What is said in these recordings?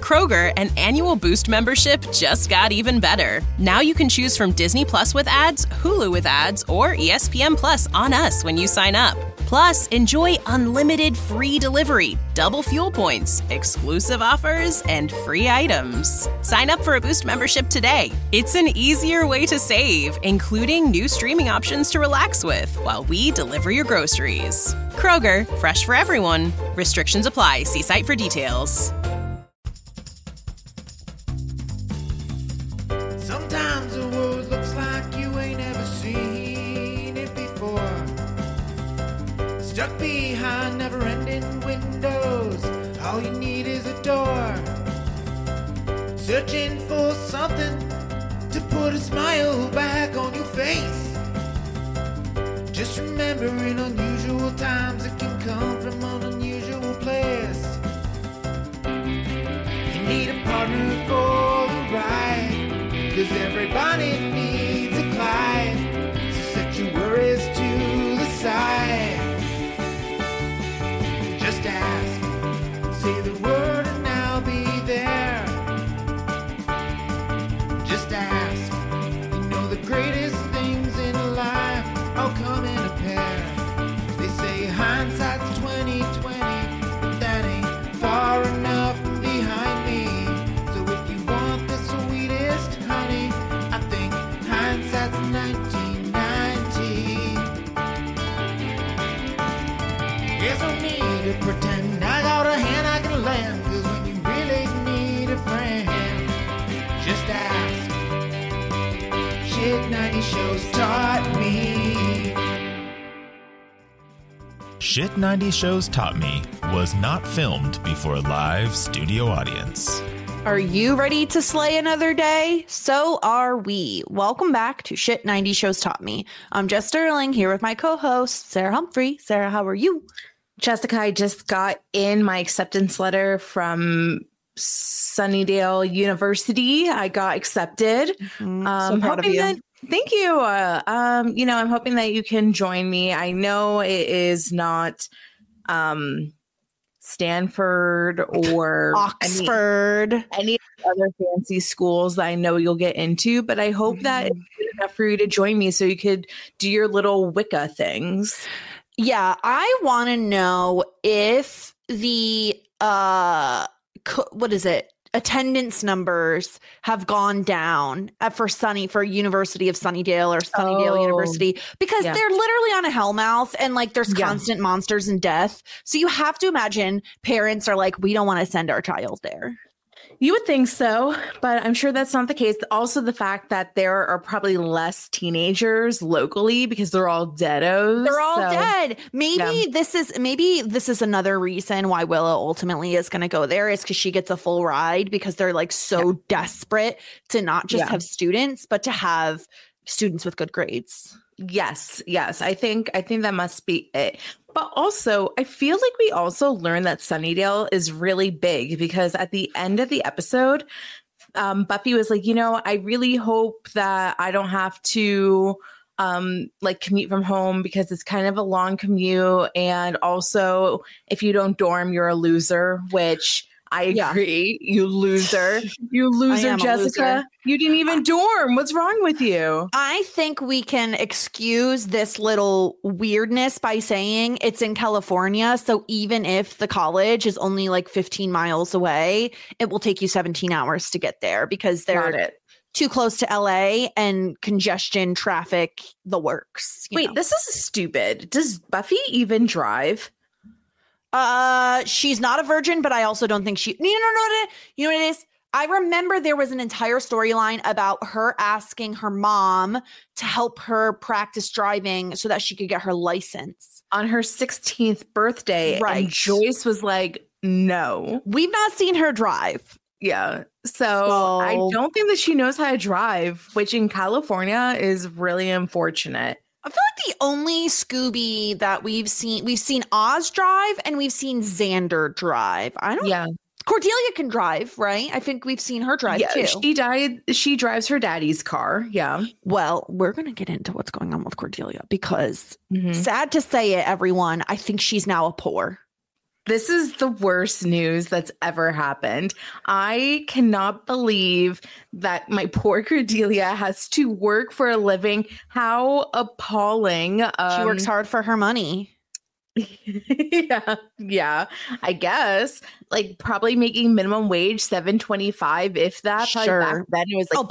Kroger, an annual Boost membership just got even better. Now you can choose from Disney Plus with ads, Hulu with ads, or ESPN Plus on us when you sign up. Plus, enjoy unlimited free delivery, double fuel points, exclusive offers, and free items. Sign up for a Boost membership today. It's an easier way to save, including new streaming options to relax with while we deliver your groceries. Kroger, fresh for everyone. Restrictions apply. See site for details. Sometimes the world looks like you ain't ever seen it before. Stuck behind never-ending windows, all you need is a door. Searching for something to put a smile back on your face. Just remember, in unusual times, it can come from an unusual place. You need a partner for the ride, 'cause everybody needs a Clyde. So set your worries to the side. Just ask, say the word and I'll be there. Just ask, you know the greatest things in life all come in a pair. They say hindsight's 20/20, but that ain't far enough behind me. So if you want the sweetest honey, I think hindsight's 1990. There's no need to pretend I got a hand I can lend, 'cause when you really need a friend, just ask. Shit 90 shows taught me. Shit 90 Shows Taught Me was not filmed before a live studio audience. Are you ready to slay another day? So are we. Welcome back to Shit 90 Shows Taught Me. I'm Jess Sterling here with my co-host, Sarah Humphrey. Sarah, how are you? Jessica, I just got in my acceptance letter from Sunnydale University. I got accepted. So proud of you. Thank you. I'm hoping that you can join me. I know it is not Stanford or Oxford, any other fancy schools that I know you'll get into, but I hope that it's good enough for you to join me so you could do your little Wicca things. Yeah, I want to know if the attendance numbers have gone down for University of Sunnydale or Sunnydale University, because they're literally on a hellmouth and like there's constant monsters and death. So you have to imagine parents are like, we don't want to send our child there. You would think so, but I'm sure that's not the case. Also, the fact that there are probably less teenagers locally because they're all deados. They're all dead. Maybe this is another reason why Willow ultimately is going to go there, is because she gets a full ride, because they're like so desperate to not just have students, but to have students with good grades. Yes. I think that must be it. But also, I feel like we also learned that Sunnydale is really big, because at the end of the episode, Buffy was like, I really hope that I don't have to commute from home, because it's kind of a long commute. And also, if you don't dorm, you're a loser, which I agree. You loser, Jessica. Loser. You didn't even dorm. What's wrong with you? I think we can excuse this little weirdness by saying it's in California. So even if the college is only like 15 miles away, it will take you 17 hours to get there, because they're too close to LA and congestion, traffic, the works. Wait, this is stupid. Does Buffy even drive? She's not a virgin, but I also don't think she. No. You know what it is? I remember there was an entire storyline about her asking her mom to help her practice driving so that she could get her license on her 16th birthday. Right. And Joyce was like, no. We've not seen her drive. Yeah. So I don't think that she knows how to drive, which in California is really unfortunate. I feel like the only Scooby that we've seen Oz drive, and we've seen Xander drive. Cordelia can drive, right? I think we've seen her drive too. She drives her daddy's car. Yeah. Well, we're going to get into what's going on with Cordelia, because sad to say it, everyone, I think she's now a poor. This is the worst news that's ever happened. I cannot believe that my poor Cordelia has to work for a living. How appalling. She works hard for her money. Yeah, I guess. Like probably making minimum wage $7.25, if that. Sure. Back then it was like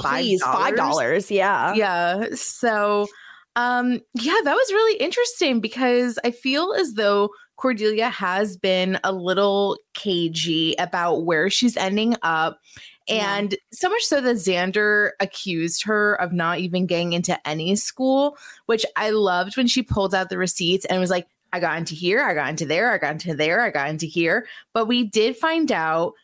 $5. Yeah. So that was really interesting because I feel as though Cordelia has been a little cagey about where she's ending up. And so much so that Xander accused her of not even getting into any school, which I loved when she pulled out the receipts and was like, I got into here, I got into there, I got into there, I got into here. But we did find out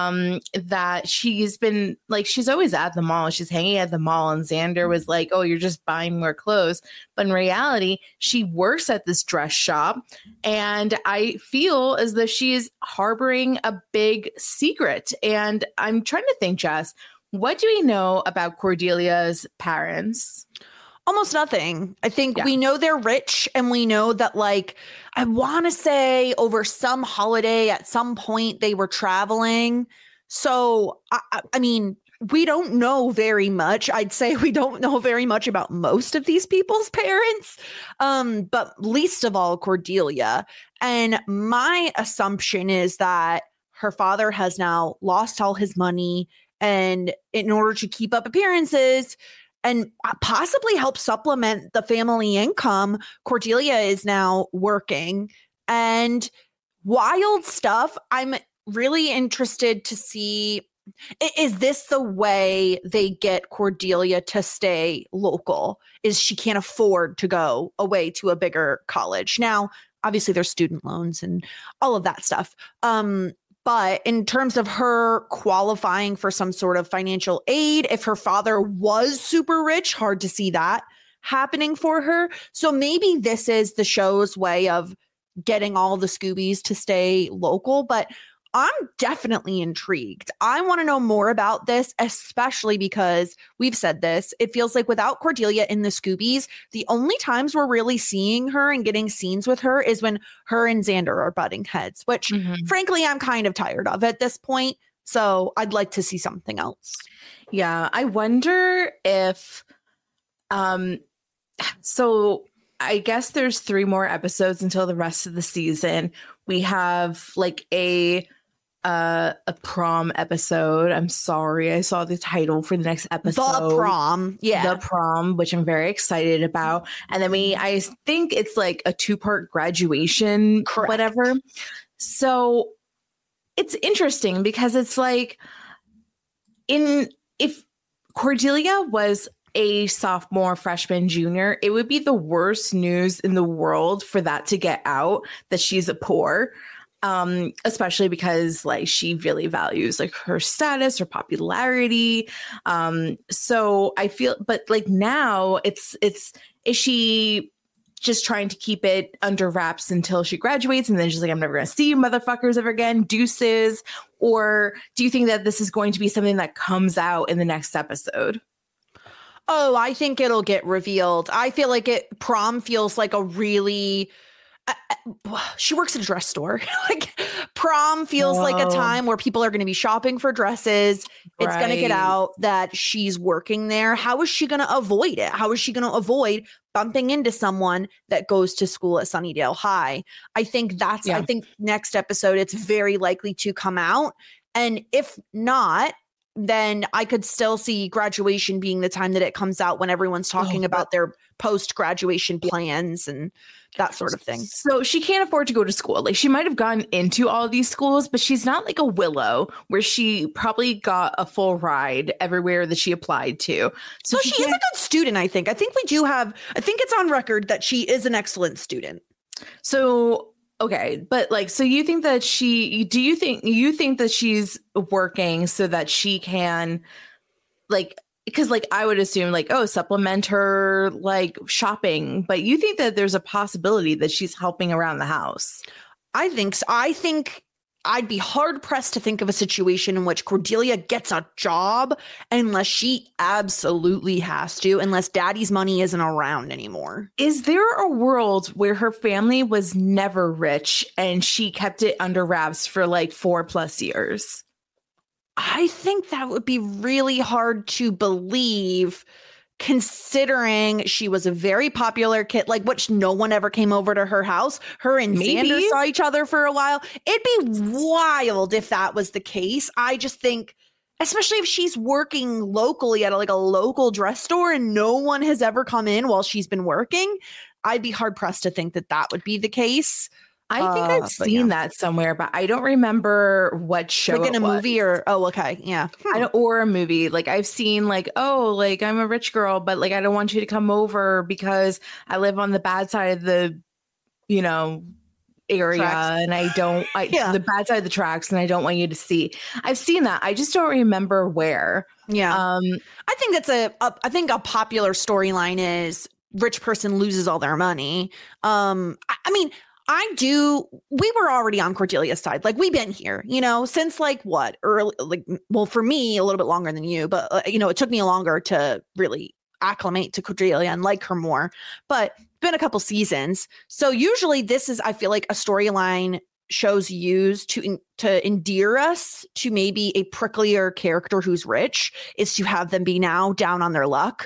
that she's been like, she's always at the mall. She's hanging at the mall. And Xander was like, oh, you're just buying more clothes. But in reality, she works at this dress shop. And I feel as though she is harboring a big secret. And I'm trying to think, Jess, what do we know about Cordelia's parents? Almost nothing. I think we know they're rich, and we know that, like, I want to say over some holiday at some point they were traveling. So, I mean, we don't know very much. I'd say we don't know very much about most of these people's parents, but least of all Cordelia. And my assumption is that her father has now lost all his money, and in order to keep up appearances and possibly help supplement the family income, Cordelia is now working. And wild stuff. I'm really interested to see, is this the way they get Cordelia to stay local? Is she can't afford to go away to a bigger college? Now, obviously there's student loans and all of that stuff. But in terms of her qualifying for some sort of financial aid, if her father was super rich, hard to see that happening for her. So maybe this is the show's way of getting all the Scoobies to stay local. But I'm definitely intrigued. I want to know more about this, especially because we've said this. It feels like without Cordelia in the Scoobies, the only times we're really seeing her and getting scenes with her is when her and Xander are butting heads, which frankly, I'm kind of tired of at this point. So I'd like to see something else. Yeah. I wonder if, so I guess there's 3 more episodes until the rest of the season. We have like a prom episode. I'm sorry, I saw the title for the next episode. The Prom. Yeah. The Prom, which I'm very excited about. And then I think it's like a 2-part graduation. Correct. Whatever. So it's interesting because it's like if Cordelia was a sophomore, freshman, junior, it would be the worst news in the world for that to get out that she's a poor. Especially because like she really values like her status, her popularity. So I feel, but like now is she just trying to keep it under wraps until she graduates and then she's like, I'm never going to see you motherfuckers ever again, deuces? Or do you think that this is going to be something that comes out in the next episode? Oh, I think it'll get revealed. I feel like Prom feels like a really, she works at a dress store. Like Prom feels like a time where people are going to be shopping for dresses. It's going to get out that she's working there. How is she going to avoid it? How is she going to avoid bumping into someone that goes to school at Sunnydale High? I think I think next episode, it's very likely to come out. And if not, then I could still see graduation being the time that it comes out when everyone's talking about their post-graduation plans and that sort of thing. So she can't afford to go to school. Like she might have gone into all of these schools, but she's not like a Willow where she probably got a full ride everywhere that she applied to. So she is a good student, I think. I think it's on record that she is an excellent student. So okay, but like, so you think that you think that she's working so that she can like, because like I would assume like, oh, supplement her like shopping, but you think that there's a possibility that she's helping around the house? I think so. I think I'd be hard pressed to think of a situation in which Cordelia gets a job unless she absolutely has to, unless daddy's money isn't around anymore. Is there a world where her family was never rich and she kept it under wraps for like 4+ years? I think that would be really hard to believe, considering she was a very popular kid, like which no one ever came over to her house. Her and Xander saw each other for a while. It'd be wild if that was the case. I just think, especially if she's working locally at a local dress store and no one has ever come in while she's been working, I'd be hard pressed to think that that would be the case. I think I've seen that somewhere, but I don't remember what show. Like in a movie or okay, yeah. Or a movie. Like I've seen like, oh, like I'm a rich girl, but like I don't want you to come over because I live on the bad side of the, area tracks. And the bad side of the tracks, and I don't want you to see. I've seen that. I just don't remember where. Yeah. I think that's I think a popular storyline is rich person loses all their money. We were already on Cordelia's side. Like we've been here, since for me, a little bit longer than you, but it took me longer to really acclimate to Cordelia and like her more, but it's been a couple seasons. So usually this is, I feel like, a storyline shows use to endear us to maybe a pricklier character who's rich, is to have them be now down on their luck.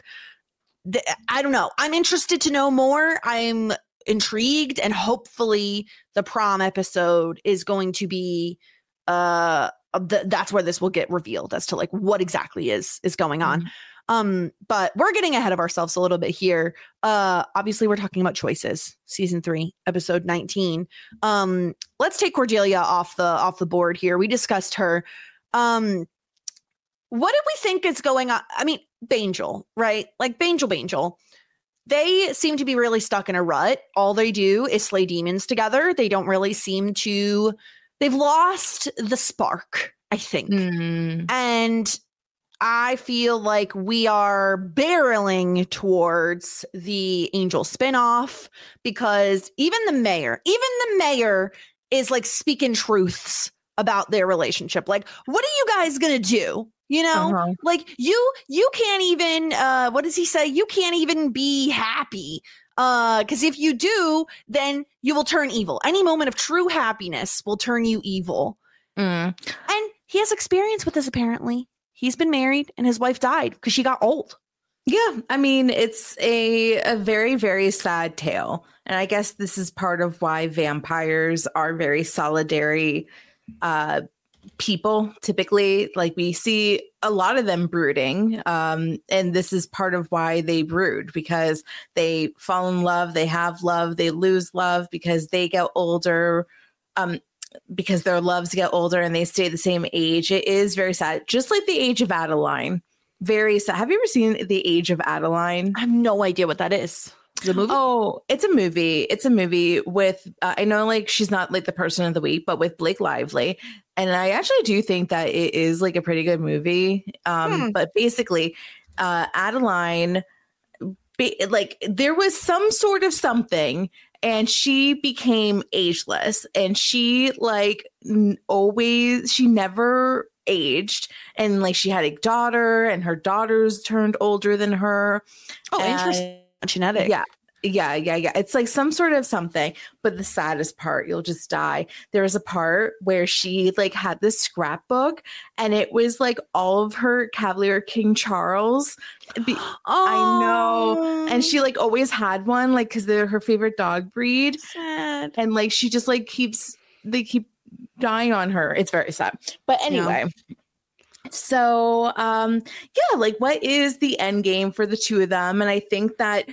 I don't know. I'm interested to know more. I'm intrigued, and hopefully the prom episode is going to be that's where this will get revealed as to like what exactly is going on. But we're getting ahead of ourselves a little bit here. Obviously we're talking about Choices, season 3, episode 19. Let's take Cordelia off the board here. We discussed her. What did we think is going on? I mean, Bangel, right? Like Bangel. They seem to be really stuck in a rut. All they do is slay demons together. They don't really seem to, they've lost the spark, I think. And I feel like we are barreling towards the Angel spinoff, because even the mayor is like speaking truths about their relationship. Like, what are you guys going to do? Like you can't even, what does he say? You can't even be happy. Because if you do, then you will turn evil. Any moment of true happiness will turn you evil. And he has experience with this, apparently. He's been married and his wife died because she got old. Yeah. I mean, it's a very, very sad tale. And I guess this is part of why vampires are very solitary people. Typically, like we see a lot of them brooding, and this is part of why they brood, because they fall in love, they have love, they lose love because they get older, because their loves get older and they stay the same age. It is very sad, just like the Age of Adeline. Very sad. Have you ever seen the Age of Adeline? I have no idea what that is. Is it a movie? Oh, it's a movie. It's a movie with, I know like she's not like the person of the week, but with Blake Lively. And I actually do think that it is like a pretty good movie. But basically, Adeline, like there was some sort of something, and she became ageless, and she like she never aged, and like she had a daughter, and her daughters turned older than her. Oh, interesting. Genetic. Yeah. It's like some sort of something. But the saddest part, you'll just die. There was a part where she like had this scrapbook, and it was like all of her Cavalier King Charles. I know. And she like always had one, like, because they're her favorite dog breed. Sad. And like she just like they keep dying on her. It's very sad. But anyway. Yeah. So, like, what is the end game for the two of them? And I think that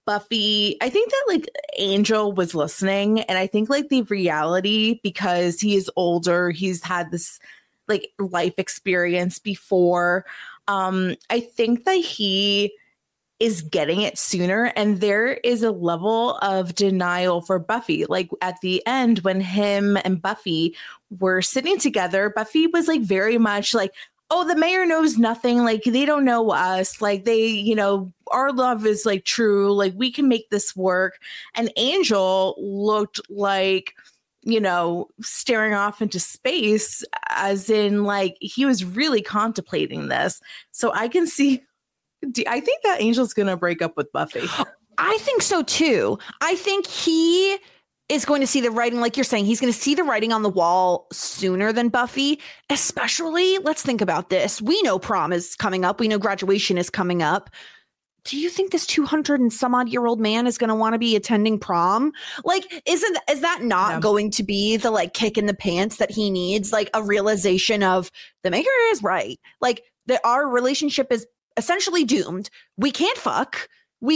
like Angel was listening, and I think like the reality, because he is older, he's had this like life experience before. I think that he is getting it sooner, and there is a level of denial for Buffy. Like at the end, when him and Buffy were sitting together, Buffy was like very much like, oh, the mayor knows nothing. Like, they don't know us. Like, our love is like true. Like, we can make this work. And Angel looked like staring off into space, as in like he was really contemplating this. So I can see, I think that Angel's going to break up with Buffy. I think so too. I think he is going to see the writing, like you're saying, he's going to see the writing on the wall sooner than Buffy, especially, let's think about this. We know prom is coming up. We know graduation is coming up. Do you think this 200 and some odd year old man is going to want to be attending prom? Like, is that not going to be the like kick in the pants that he needs? Like a realization of the maker is right. Like our relationship is essentially doomed. We can't fuck.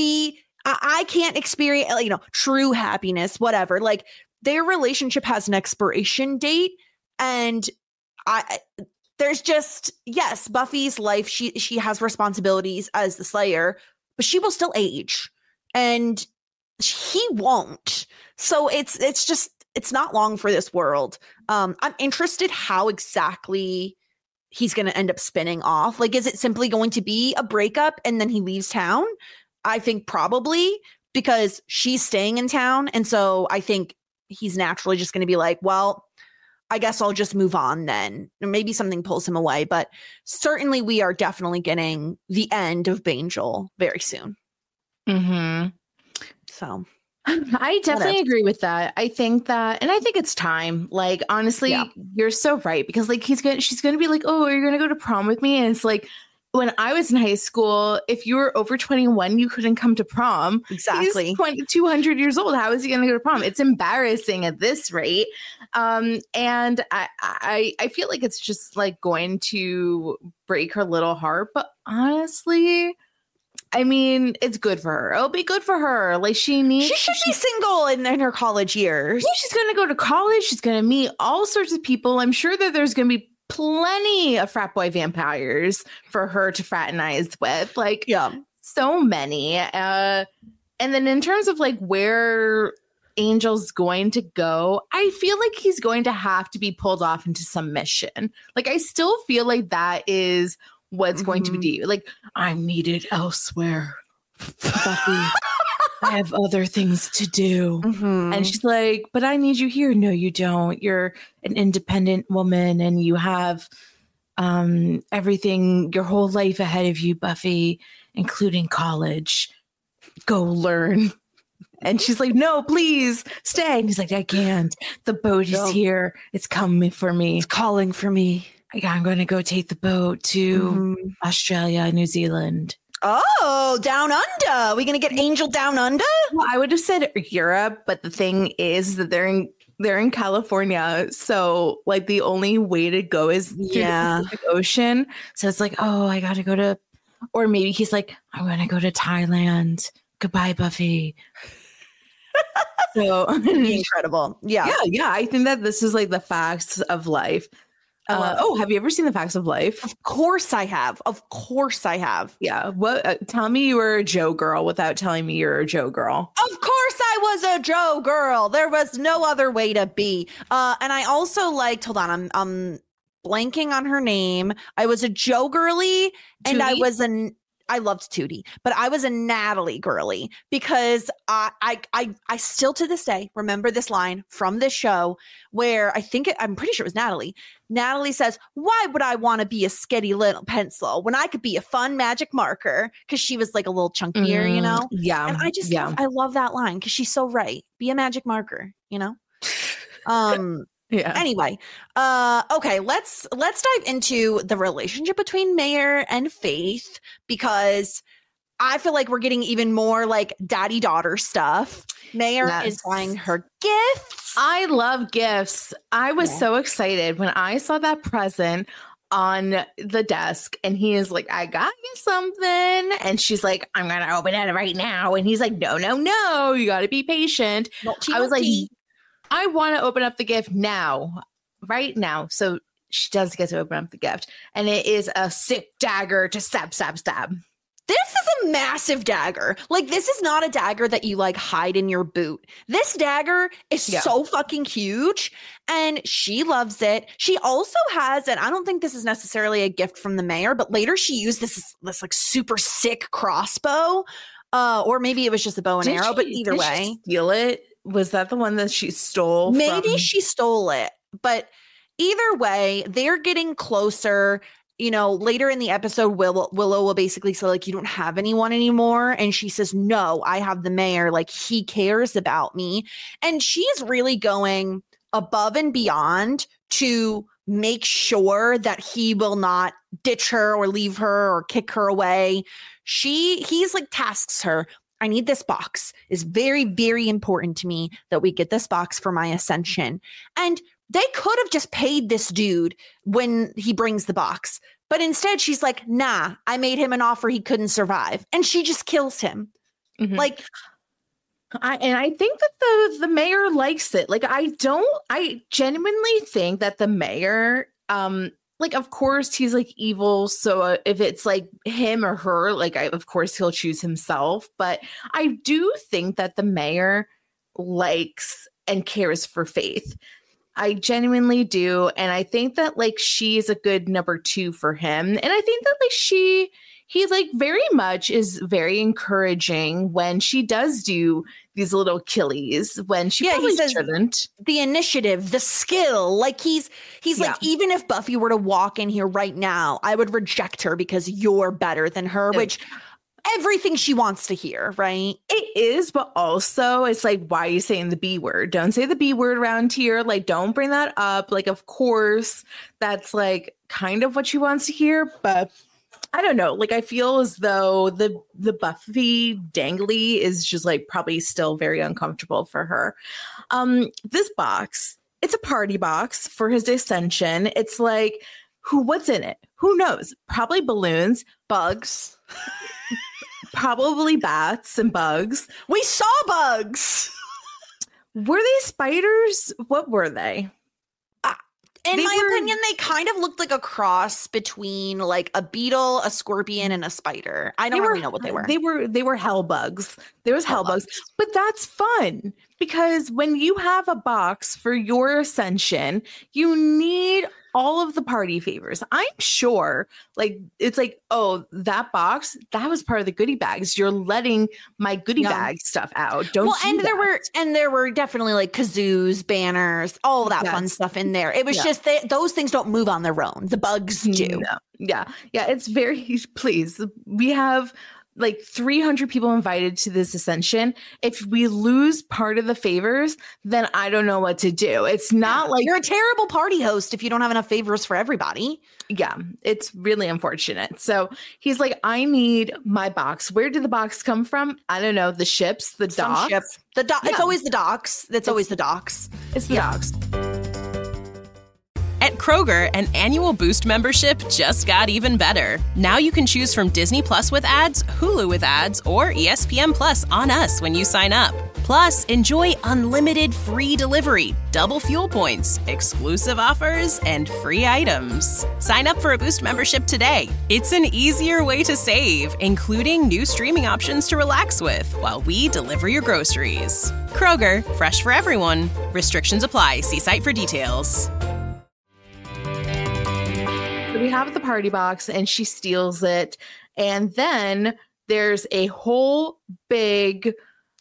I can't experience, true happiness, whatever. Like their relationship has an expiration date, and there's just, yes, Buffy's life. She has responsibilities as the Slayer, but she will still age, and he won't. So it's not long for this world. I'm interested how exactly he's going to end up spinning off. Like, is it simply going to be a breakup and then he leaves town? I think probably, because she's staying in town. And so I think he's naturally just going to be like, well, I guess I'll just move on then. Or maybe something pulls him away. But certainly we are definitely getting the end of Bangel very soon. Mm-hmm. So I definitely agree with that. I think it's time. Like, honestly, you're so right. Because like she's going to be like, oh, are you going to go to prom with me? And it's like, when I was in high school, if you were over 21, you couldn't come to prom. Exactly. He's 200 years old. How is he going to go to prom? It's embarrassing at this rate. And I feel like it's just like going to break her little heart. But honestly, I mean, it's good for her. It'll be good for her. Like she should be single in her college years. Yeah, she's going to go to college. She's going to meet all sorts of people. I'm sure that there's going to be plenty of frat boy vampires for her to fraternize with, like so many. And then in terms of like where Angel's going to go, I feel like he's going to have to be pulled off into some mission. Like I still feel like that is what's going to be like, I'm needed elsewhere. Buffy, I have other things to do. And she's like, but I need you here. No, you don't. You're an independent woman and you have everything, your whole life ahead of you, Buffy, including college. Go learn. And she's like, no, please stay. And he's like, I can't. The boat is here. It's coming for me. It's calling for me. I'm going to go take the boat to Australia, New Zealand. Oh, down under. We going to get Angel down under? Well, I would have said Europe, but the thing is that they're in California. So like the only way to go is through the Pacific Ocean. So it's like, oh, I got to go to, or maybe he's like, I'm going to go to Thailand. Goodbye, Buffy. So incredible. Yeah. I think that this is like the facts of life. Have you ever seen The Facts of Life? Of course I have. Yeah. What? Tell me you were a Joe girl without telling me you're a Joe girl. Of course I was a Joe girl. There was no other way to be. And I also liked, hold on, I'm blanking on her name. I was a Joe girly, and I loved Tootie, but I was a Natalie girly because I still to this day remember this line from this show where I'm pretty sure it was Natalie. Natalie says, why would I want to be a sketty little pencil when I could be a fun magic marker? Because she was like a little chunkier, you know? Yeah. And I love that line because she's so right. Be a magic marker, you know? Yeah. Anyway, okay, let's dive into the relationship between Mayor and Faith, because I feel like we're getting even more like daddy-daughter stuff. Mayor is buying her gifts. I love gifts. I was so excited when I saw that present on the desk, and he is like, I got you something. And she's like, I'm going to open it right now. And he's like, no, you got to be patient. I was like, I want to open up the gift now, right now. So she does get to open up the gift, and it is a sick dagger to stab. This is a massive dagger. Like, this is not a dagger that you like hide in your boot. This dagger is so fucking huge, and she loves it. She also has, and I don't think this is necessarily a gift from the mayor, but later she used this like super sick crossbow, or maybe it was just a bow and arrow. But either way, steal it Was that the one that she stole? Maybe she stole it, but either way, they're getting closer. You know, later in the episode, Willow will basically say, like, you don't have anyone anymore. And she says, no, I have the mayor. Like, he cares about me. And she's really going above and beyond to make sure that he will not ditch her or leave her or kick her away. He's like tasks her. I need this box. It's very, very important to me that we get this box for my ascension. And they could have just paid this dude when he brings the box. But instead, she's like, nah, I made him an offer he couldn't survive. And she just kills him. Mm-hmm. Like, I think that the mayor likes it. Like, I genuinely think that the mayor, like, of course, he's like evil. So if it's like him or her, like, of course, he'll choose himself. But I do think that the mayor likes and cares for Faith. I genuinely do. And I think that, like, she's a good number 2 for him. And I think that, like, he like very much is very encouraging when she does do these little killies when she probably shouldn't. The initiative, the skill, like he's like, even if Buffy were to walk in here right now, I would reject her because you're better than her, which everything she wants to hear, right? It is, but also it's like, why are you saying the B word? Don't say the B word around here. Like, don't bring that up. Like, of course, that's like kind of what she wants to hear, but I don't know. Like, I feel as though the Buffy dangly is just like probably still very uncomfortable for her. This box, it's a party box for his ascension. It's like, what's in it? Who knows? Probably balloons, bugs. Probably bats and bugs. We saw bugs. Were they spiders? What were they? In my opinion, they kind of looked like a cross between like a beetle, a scorpion, and a spider. I don't really know what they were. They were hell bugs. There was hell bugs. But that's fun because when you have a box for your ascension, you need all of the party favors. I'm sure, like, it's like, oh, that box, that was part of the goodie bags. You're letting my goodie bag stuff out. There were definitely like kazoos, banners, all of that fun stuff in there. It was just those things don't move on their own. The bugs do. No. Yeah. It's very, please. We have like 300 people invited to this ascension. If we lose part of the favors, then I don't know what to do. It's not like you're a terrible party host if you don't have enough favors for everybody. Yeah, it's really unfortunate. So he's like, I need my box. Where did the box come from? I don't know. The ships, the docks. It's always the docks. It's always the docks. It's the docks. At Kroger, an annual Boost membership just got even better. Now you can choose from Disney Plus with ads, Hulu with ads, or ESPN Plus on us when you sign up. Plus, enjoy unlimited free delivery, double fuel points, exclusive offers, and free items. Sign up for a Boost membership today. It's an easier way to save, including new streaming options to relax with while we deliver your groceries. Kroger, fresh for everyone. Restrictions apply. See site for details. We have the party box and she steals it. And then there's a whole big,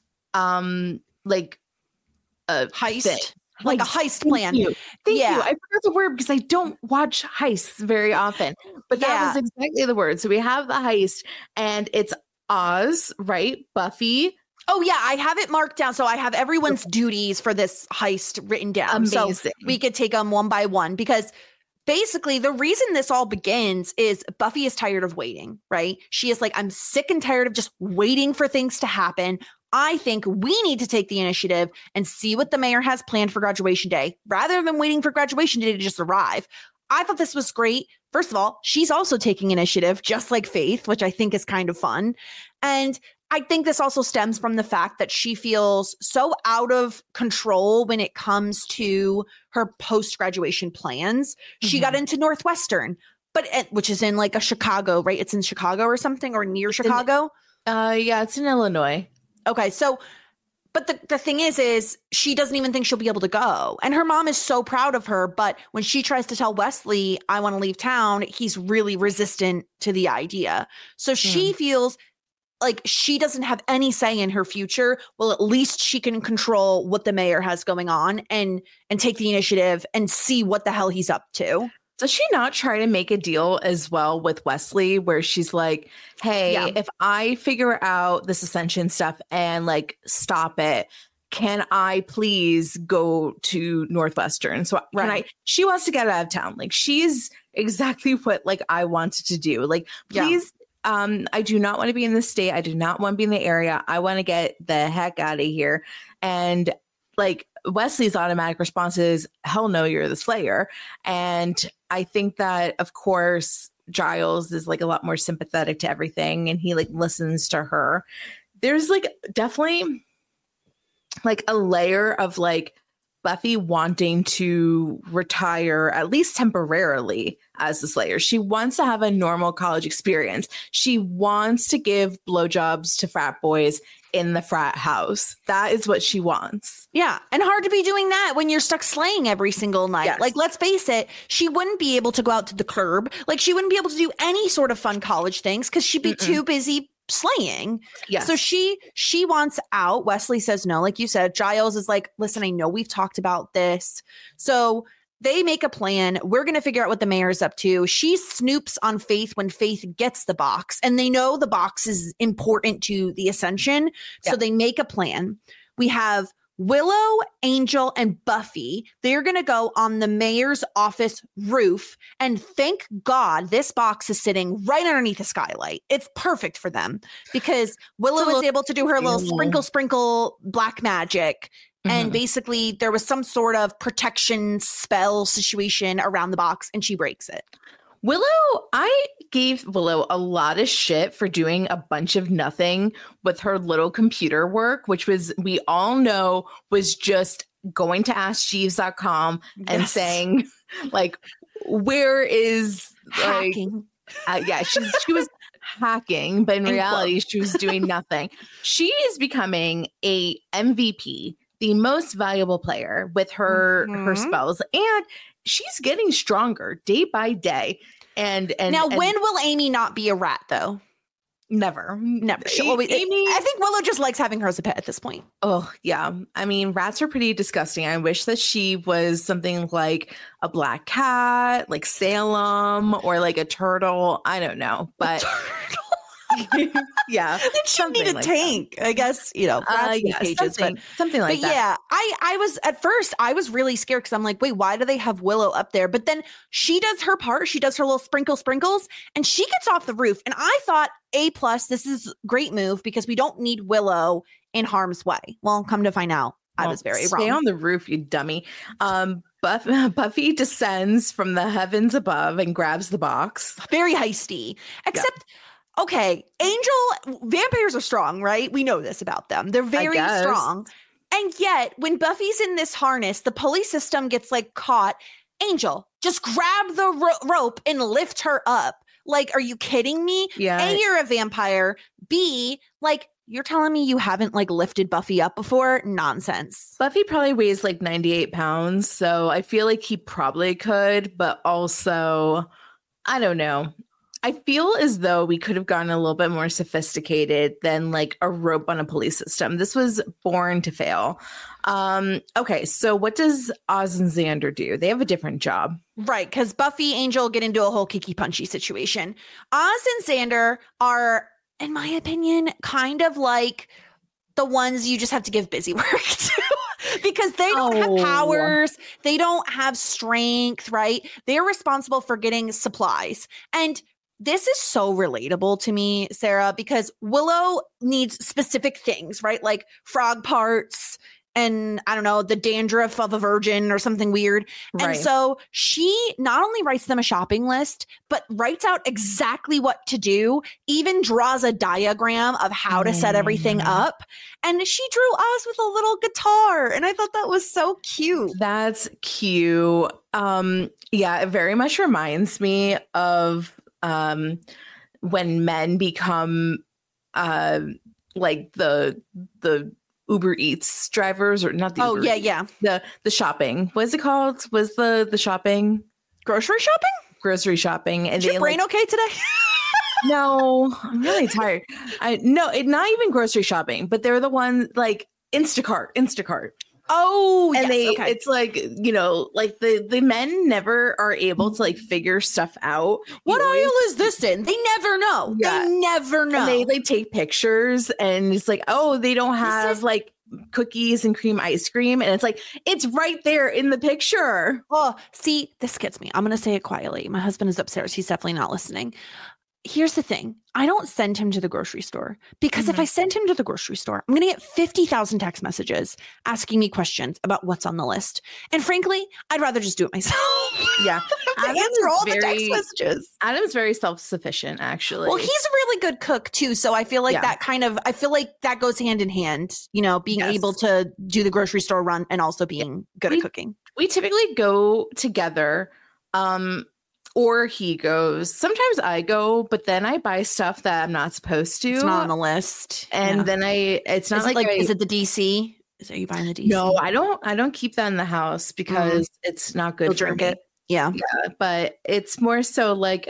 like a heist, like a heist plan. Thank you. I forgot the word because I don't watch heists very often, but that was exactly the word. So we have the heist and it's Oz, right? Buffy. Oh, yeah, I have it marked down. So I have everyone's duties for this heist written down. Amazing. So we could take them one by one because basically, the reason this all begins is Buffy is tired of waiting, right? She is like, I'm sick and tired of just waiting for things to happen. I think we need to take the initiative and see what the mayor has planned for graduation day rather than waiting for graduation day to just arrive. I thought this was great. First of all, she's also taking initiative, just like Faith, which I think is kind of fun. And I think this also stems from the fact that she feels so out of control when it comes to her post-graduation plans. She got into Northwestern, which is in like a Chicago, right? It's in Chicago or something, or near Chicago. It's in Illinois. Okay, so, but the thing is she doesn't even think she'll be able to go. And her mom is so proud of her, but when she tries to tell Wesley, I want to leave town, he's really resistant to the idea. So she feels like she doesn't have any say in her future, well, at least she can control what the mayor has going on and take the initiative and see what the hell he's up to. Does she not try to make a deal as well with Wesley where she's like, hey, if I figure out this Ascension stuff and like stop it, can I please go to Northwestern? So she wants to get out of town. Like she's exactly what like I wanted to do. Like, please, I do not want to be in the state. I do not want to be in the area. I want to get the heck out of here. And like Wesley's automatic response is, hell no, you're the Slayer. And I think that, of course, Giles is like a lot more sympathetic to everything and he like listens to her. There's like definitely like a layer of like Buffy wanting to retire, at least temporarily, as the Slayer. She wants to have a normal college experience. She wants to give blowjobs to frat boys in the frat house. That is what she wants. Yeah. And hard to be doing that when you're stuck slaying every single night. Yes. Like, let's face it, she wouldn't be able to go out to the club. Like, she wouldn't be able to do any sort of fun college things because she'd be too busy slaying. Yes. So she wants out. Wesley says no. Like you said, Giles is like, listen, I know we've talked about this. So they make a plan. We're going to figure out what the mayor's up to. She snoops on Faith when Faith gets the box, and they know the box is important to the Ascension. So they make a plan. We have Willow, Angel, and Buffy. They're going to go on the mayor's office roof, and thank God this box is sitting right underneath the skylight. It's perfect for them because Willow is able to do her little sprinkle black magic. And basically there was some sort of protection spell situation around the box and she breaks it. Willow, I gave Willow a lot of shit for doing a bunch of nothing with her little computer work, which was, we all know, was just going to AskJeeves.com and saying, like, where is hacking? She was hacking, but in reality, she was doing nothing. She is becoming a MVP, the most valuable player with her spells, and she's getting stronger day by day. And now, when will Amy not be a rat, though? Never. Amy, I think Willow just likes having her as a pet at this point. Oh, yeah. I mean, rats are pretty disgusting. I wish that she was something like a black cat, like Salem, or like a turtle. I don't know, but yeah, she need a tank, I guess. You know, cages, something like that. Yeah, I was at first I was really scared because I'm like, wait, why do they have Willow up there? But then she does her part. She does her little sprinkles, and she gets off the roof. And I thought, A+, this is a great move because we don't need Willow in harm's way. Well, come to find out, I was very wrong. Stay on the roof, you dummy. Buffy descends from the heavens above and grabs the box. Very heisty, except. Okay, vampires are strong, right? We know this about them. They're very strong. And yet, when Buffy's in this harness, the pulley system gets like caught. Angel, just grab the rope and lift her up. Like, are you kidding me? Yeah. A, you're a vampire. B, like, you're telling me you haven't like lifted Buffy up before? Nonsense. Buffy probably weighs like 98 pounds. So I feel like he probably could, but also, I don't know. I feel as though we could have gotten a little bit more sophisticated than like a rope on a pulley system. This was born to fail. Okay, so what does Oz and Xander do? They have a different job. Right, because Buffy, Angel get into a whole kicky punchy situation. Oz and Xander are, in my opinion, kind of like the ones you just have to give busy work to. Because they don't have powers, they don't have strength, right? They're responsible for getting supplies. And this is so relatable to me, Sarah, because Willow needs specific things, right? Like frog parts and, I don't know, the dandruff of a virgin or something weird. Right. And so she not only writes them a shopping list, but writes out exactly what to do, even draws a diagram of how to set everything up. And she drew us with a little guitar. And I thought that was so cute. That's cute. Yeah, it very much reminds me of when men become like the Uber Eats drivers, or not the Uber Eats, the shopping. What is it called? Was the shopping grocery shopping? Grocery shopping. And is your brain okay today? No, I'm really tired. No, not even grocery shopping, but they're the ones like Instacart. Oh, And yes, okay. it's like, like the men never are able to like figure stuff out. What aisle is this in? They never know. Yeah. They never know. And they like take pictures and it's like, oh, they don't have like cookies and cream ice cream. And it's like, it's right there in the picture. Oh, see, this gets me. I'm going to say it quietly. My husband is upstairs. He's definitely not listening. Here's the thing. I don't send him to the grocery store because if I send him to the grocery store, I'm going to get 50,000 text messages asking me questions about what's on the list. And frankly, I'd rather just do it myself. Yeah. Answer all the text messages. Adam's very self-sufficient, actually. Well, he's a really good cook too. So I feel like I feel like that goes hand in hand, being able to do the grocery store run and also being good at cooking. We typically go together. Or he goes. Sometimes I go, but then I buy stuff that I'm not supposed to. It's not on the list. And then it's not is it the DC? Are you buying the DC? No, I don't keep that in the house because it's not good. You'll drink it. Yeah. But it's more so like,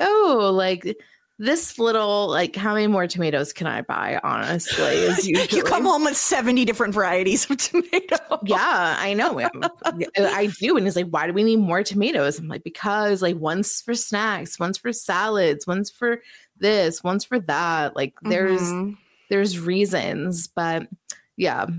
this little, like, how many more tomatoes can I buy, honestly? Is usually. You come home with 70 different varieties of tomatoes. Yeah, I know. I do. And it's like, why do we need more tomatoes? I'm like, because, like, one's for snacks, one's for salads, one's for this, one's for that. Like, there's reasons. But, yeah.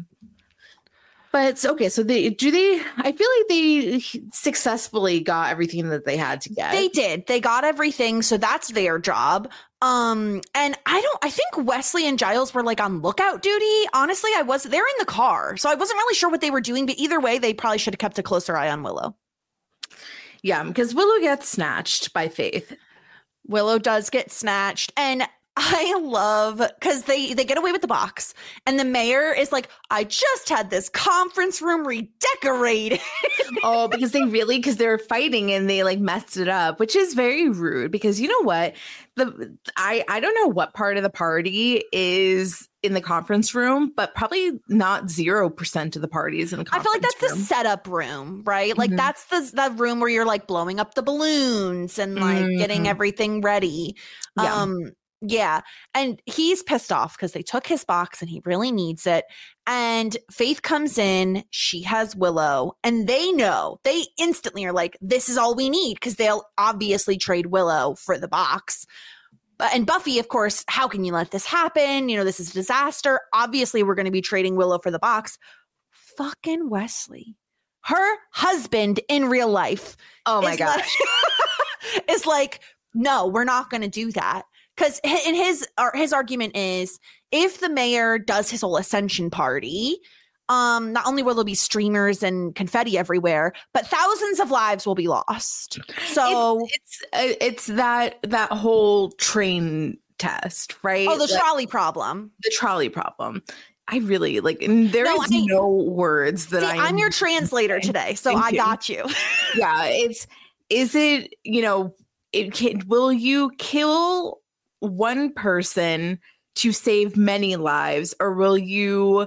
But it's okay. So I feel like they successfully got everything that they had to get. They did. They got everything. So that's their job. And I think Wesley and Giles were like on lookout duty. Honestly, they're in the car. So I wasn't really sure what they were doing, but either way, they probably should have kept a closer eye on Willow. Yeah, because Willow gets snatched by Faith. Willow does get snatched. And I love because they get away with the box and the mayor is like, I just had this conference room redecorated. Oh, because they're fighting and they like messed it up, which is very rude because you know what? I don't know what part of the party is in the conference room, but probably not 0% of the parties in the conference room. I feel like that's the setup room, right? Like that's the room where you're like blowing up the balloons and like getting everything ready. Yeah. And he's pissed off because they took his box and he really needs it. And Faith comes in, she has Willow, and they instantly are like, this is all we need because they'll obviously trade Willow for the box. And Buffy, of course, how can you let this happen? This is a disaster. Obviously, we're going to be trading Willow for the box. Fucking Wesley, her husband in real life. Oh my gosh. Is like, no, we're not going to do that. Because in his argument is if the mayor does his whole ascension party, not only will there be streamers and confetti everywhere, but thousands of lives will be lost. So it's that whole train test, right? Oh, the trolley problem. The trolley problem. I really like, and there is no words that I'm your translator today, so I got you. Yeah, will you kill one person to save many lives, or will you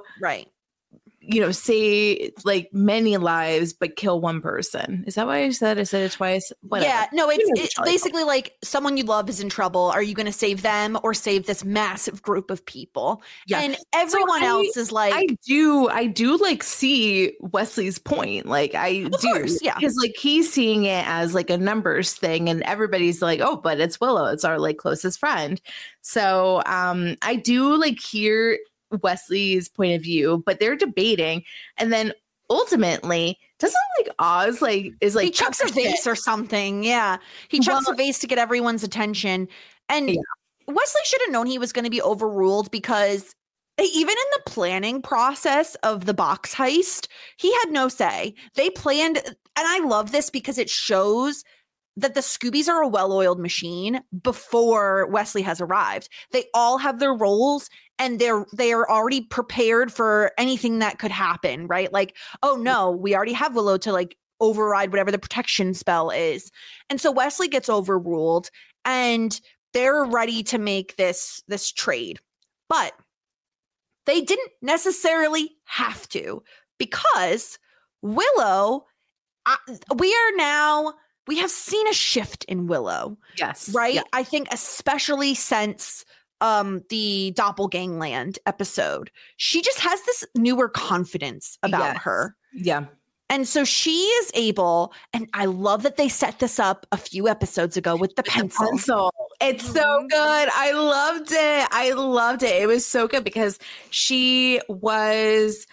say like many lives but kill one person? Is that what I said? I said it twice. Whatever. Yeah, no, it's basically like someone you love is in trouble. Are you going to save them or save this massive group of people? Yeah. And everyone else is like, I do like see Wesley's point. Like I do, yeah, because like he's seeing it as like a numbers thing, and everybody's like, oh, but it's Willow. It's our like closest friend. So I do like hear Wesley's point of view, but they're debating, and then ultimately doesn't like Oz like is like he chucks a vase or something. Yeah, he chucks a vase to get everyone's attention, and Wesley should have known he was going to be overruled because even in the planning process of the box heist, he had no say. They planned, and I love this because it shows that the Scoobies are a well-oiled machine before Wesley has arrived. They all have their roles and they are already prepared for anything that could happen, right? Like, oh no, we already have Willow to like override whatever the protection spell is. And so Wesley gets overruled and they're ready to make this trade. But they didn't necessarily have to, because Willow, we are now we have seen a shift in Willow. Yes. Right? Yeah. I think especially since the Doppelgangland episode. She just has this newer confidence about her. Yeah. And so she is able, and I love that they set this up a few episodes ago with the pencil. It's so good. I loved it. It was so good because she was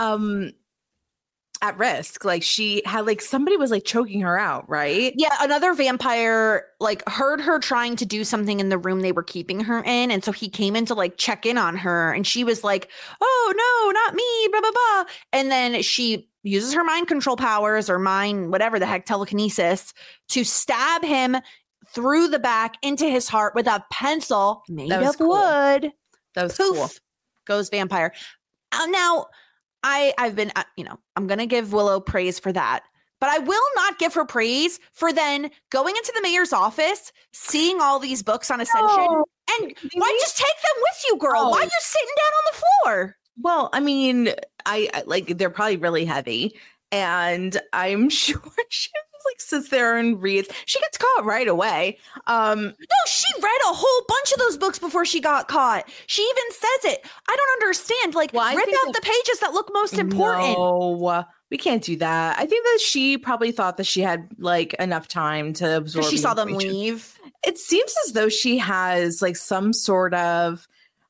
at risk. Like she had like somebody was like choking her out, right? Yeah, another vampire like heard her trying to do something in the room they were keeping her in, and so he came in to like check in on her, and she was like, "Oh no, not me!" Blah blah blah. And then she uses her mind control powers or mind whatever the heck telekinesis to stab him through the back into his heart with a pencil made of wood. That was Poof, cool. goes vampire. Now, I've been, I'm going to give Willow praise for that, but I will not give her praise for then going into the mayor's office, seeing all these books on Ascension, and why just take them with you, girl? Why are you sitting down on the floor? Well, I mean, I like they're probably really heavy, and I'm sure she like sits there and reads. She gets caught right away. No, she read a whole bunch of those books before she got caught. She even says it. I don't understand. Like, rip out the pages that look most important. No, we can't do that. I think that she probably thought that she had like enough time to absorb. She saw them leave. It seems as though she has like some sort of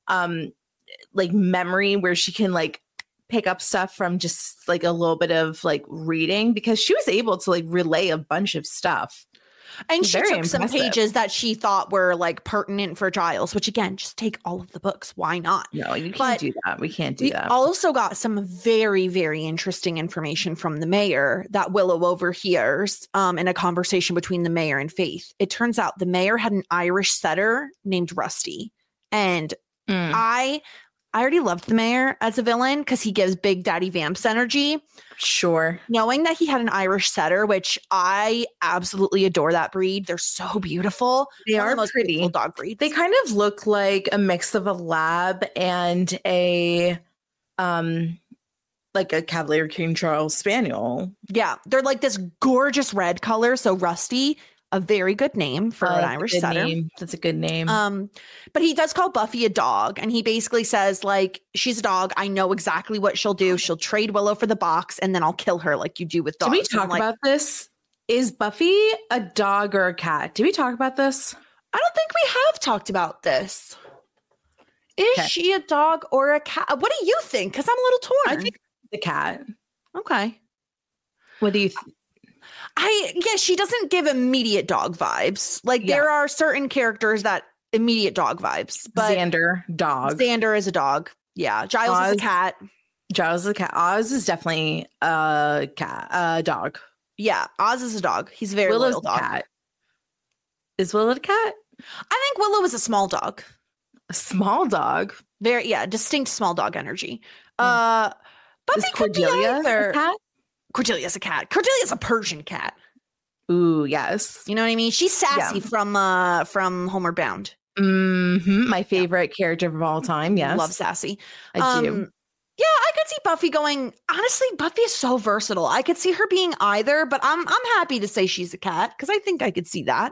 like memory where she can like pick up stuff from just like a little bit of like reading, because she was able to like relay a bunch of stuff. And she took some pages that she thought were like pertinent for Giles, which again, just take all of the books. Why not? No, you can't do that. We can't do that. We also got some very, very interesting information from the mayor that Willow overhears in a conversation between the mayor and Faith. It turns out the mayor had an Irish setter named Rusty. And I already loved the mayor as a villain because he gives Big Daddy Vamps energy. Sure. Knowing that he had an Irish setter, which I absolutely adore that breed. They're so beautiful. They are the most pretty. beautiful dog breeds. They kind of look like a mix of a lab and a like a Cavalier King Charles Spaniel. Yeah. They're like this gorgeous red color. So Rusty, a very good name for an Irish setter. That's a good name. But he does call Buffy a dog, and he basically says, like, she's a dog. I know exactly what she'll do. She'll trade Willow for the box, and then I'll kill her like you do with dogs. Did we talk about this? Is Buffy a dog or a cat? Did we talk about this? I don't think we have talked about this. Is she a dog or a cat? What do you think? Because I'm a little torn. I think the cat. Okay. What do you think? She doesn't give immediate dog vibes. Like there are certain characters that immediate dog vibes. But Xander, dog. Xander is a dog. Yeah. Giles is a cat. Giles is a cat. Oz is definitely a cat, dog. Yeah. Oz is a dog. He's a very loyal dog. Cat. Is Willow a cat? I think Willow is a small dog. A small dog? Very, distinct small dog energy. Buffy is Cordelia a cat? Cordelia's a cat. Cordelia's a Persian cat. Ooh, yes. You know what I mean? She's sassy from Homeward Bound. Mm-hmm. My favorite character of all time. Yes. Love sassy. I do. Yeah, I could see Buffy going, honestly, Buffy is so versatile. I could see her being either, but I'm happy to say she's a cat because I think I could see that.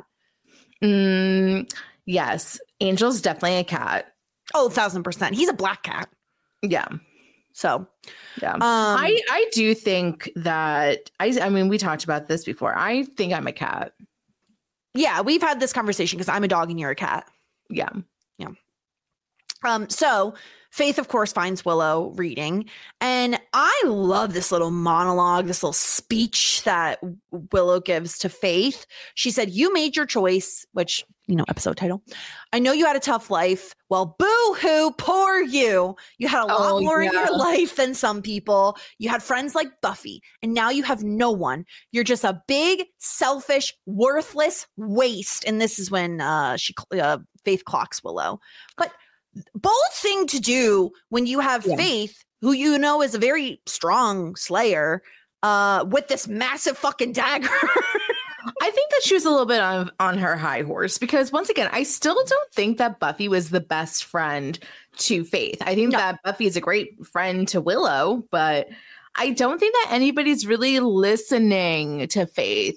Yes. Angel's definitely a cat. Oh, 1,000%. He's a black cat. Yeah. So, yeah. I do think that I mean, we talked about this before. I think I'm a cat. Yeah, we've had this conversation because I'm a dog and you're a cat. Yeah. Yeah. So Faith, of course, finds Willow reading. And I love this little monologue, this little speech that Willow gives to Faith. She said, "You made your choice," which, episode title. "I know you had a tough life. Well, boo-hoo, poor you. You had a lot more in your life than some people. You had friends like Buffy, and now you have no one. You're just a big, selfish, worthless waste." And this is when Faith clocks Willow. But bold thing to do when you have Faith, who is a very strong slayer, with this massive fucking dagger. I think that she was a little bit on her high horse because, once again, I still don't think that Buffy was the best friend to Faith. I think that Buffy is a great friend to Willow, but I don't think that anybody's really listening to Faith.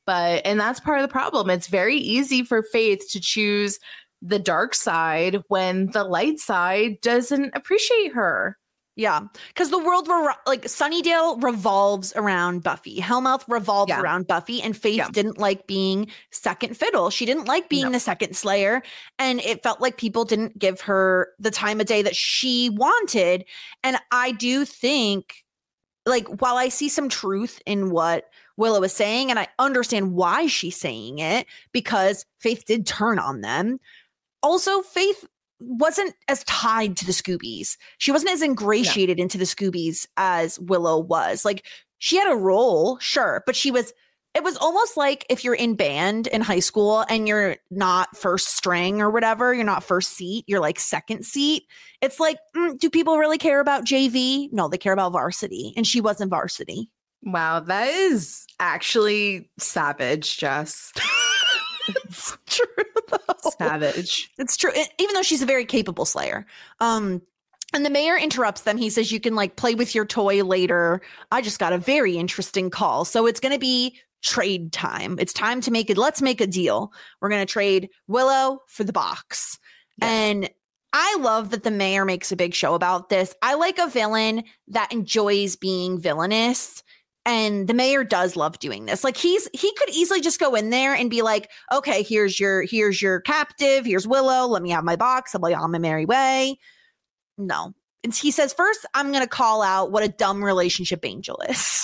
and that's part of the problem. It's very easy for Faith to choose the dark side when the light side doesn't appreciate her. Yeah, because the world, like Sunnydale revolves around Buffy. Hellmouth revolves around Buffy, and Faith didn't like being second fiddle. She didn't like being the second Slayer, and it felt like people didn't give her the time of day that she wanted. And I do think, like, while I see some truth in what Willow is saying, and I understand why she's saying it, because Faith did turn on them. Also, Faith wasn't as tied to the Scoobies. She wasn't as ingratiated into the Scoobies as Willow was. Like, she had a role, sure, but it was almost like if you're in band in high school and you're not first string or whatever, you're not first seat, you're like second seat. It's like, do people really care about JV? No, they care about varsity, and she wasn't varsity. Wow, that is actually savage, Jess. It's true, though. Savage. It's true. Even though she's a very capable Slayer. And the mayor interrupts them. He says, you can like play with your toy later. I just got a very interesting call. So it's going to be trade time. It's time to let's make a deal. We're going to trade Willow for the box. Yes. And I love that the mayor makes a big show about this. I like a villain that enjoys being villainous. And the mayor does love doing this. Like he could easily just go in there and be like, okay, here's your captive. Here's Willow. Let me have my box. I'll be on my merry way. No. And he says, first, I'm going to call out what a dumb relationship Angel is.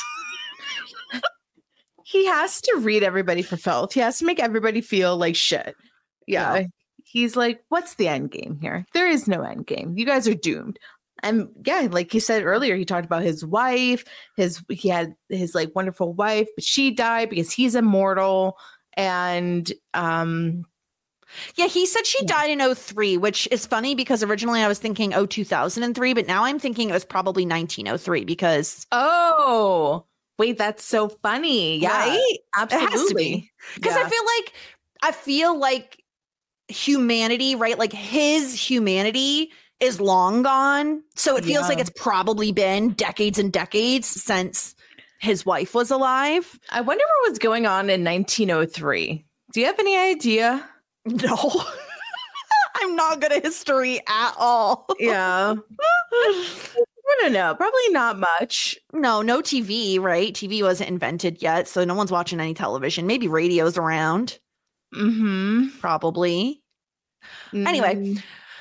He has to read everybody for filth. He has to make everybody feel like shit. Yeah. He's like, what's the end game here? There is no end game. You guys are doomed. And yeah, like he said earlier, he talked about his wife. He had his like wonderful wife, but she died because he's immortal. And he said she died in 2003, which is funny because originally I was thinking 2003, but now I'm thinking it was probably 1903 because wait, that's so funny. Yeah, right? Absolutely. Because I feel like humanity, right? Like his humanity is long gone. So it feels like it's probably been decades and decades since his wife was alive. I wonder what was going on in 1903. Do you have any idea? No. I'm not good at history at all. Yeah. I don't know. Probably not much. No TV, right? TV wasn't invented yet, so no one's watching any television. Maybe radio's around. Mm-hmm. Probably. Mm-hmm. Anyway.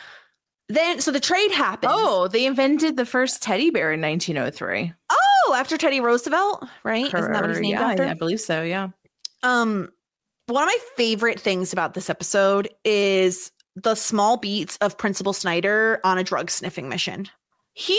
Then, so the trade happens. Oh, they invented the first teddy bear in 1903. Oh, after Teddy Roosevelt, right? Isn't that what he's named after? I believe so, yeah. One of my favorite things about this episode is the small beats of Principal Snyder on a drug sniffing mission. He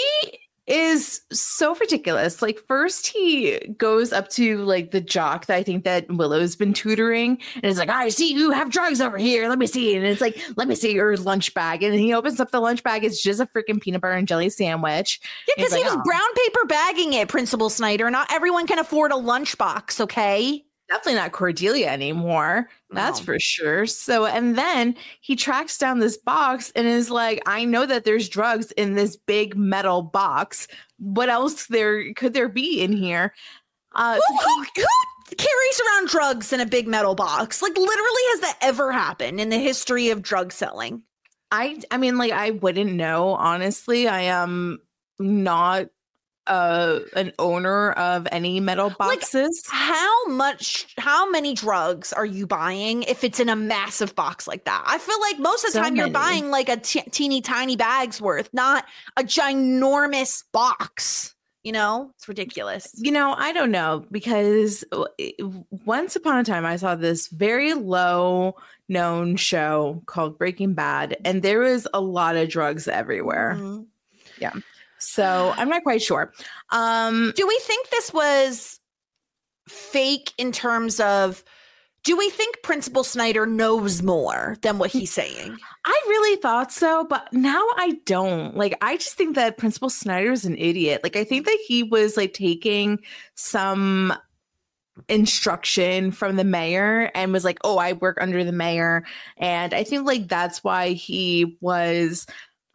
is so ridiculous. Like, first he goes up to like the jock that I think that Willow's been tutoring, and it's like, I see you have drugs over here. Let me see. And it's like, let me see your lunch bag. And he opens up the lunch bag. It's just a freaking peanut butter and jelly sandwich. Yeah, because he was brown paper bagging it, Principal Snyder. Not everyone can afford a lunchbox, okay? Definitely not Cordelia anymore. That's for sure. So, and then he tracks down this box and is like, I know that there's drugs in this big metal box. What else could there be in here? Who carries around drugs in a big metal box? Like, literally, has that ever happened in the history of drug selling? I mean, like, I wouldn't know, honestly. I am not an owner of any metal boxes. Like, how many drugs are you buying if it's in a massive box like that? I feel like most of the time you're buying like a teeny tiny bag's worth, not a ginormous box. You know, it's ridiculous. You know, I don't know, because once upon a time I saw this very low known show called Breaking Bad, and there was a lot of drugs everywhere. Mm-hmm. Yeah. So I'm not quite sure. Do we think this was fake in terms of, do we think Principal Snyder knows more than what he's saying? I really thought so, but now I don't. Like, I just think that Principal Snyder is an idiot. Like, I think that he was like taking some instruction from the mayor and was like, oh, I work under the mayor. And I think like that's why he was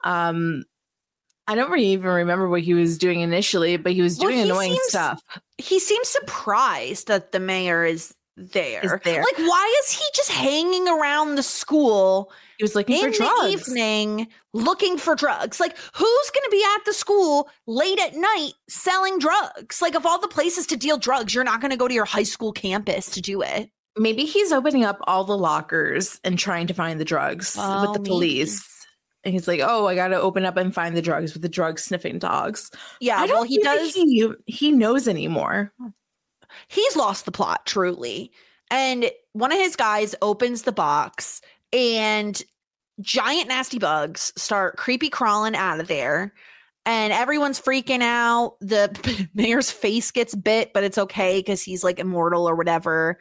I don't really even remember what he was doing initially, but he was doing annoying stuff. He seems surprised that the mayor is there. Like, why is he just hanging around the school? He was looking for drugs. In the evening, looking for drugs. Like, who's going to be at the school late at night selling drugs? Like, of all the places to deal drugs, you're not going to go to your high school campus to do it. Maybe he's opening up all the lockers and trying to find the drugs with the police. And he's like, oh, I got to open up and find the drugs with the drug sniffing dogs. Yeah, well, he does. He knows anymore. He's lost the plot, truly. And one of his guys opens the box and giant nasty bugs start creepy crawling out of there. And everyone's freaking out. The mayor's face gets bit, but it's okay because he's like immortal or whatever.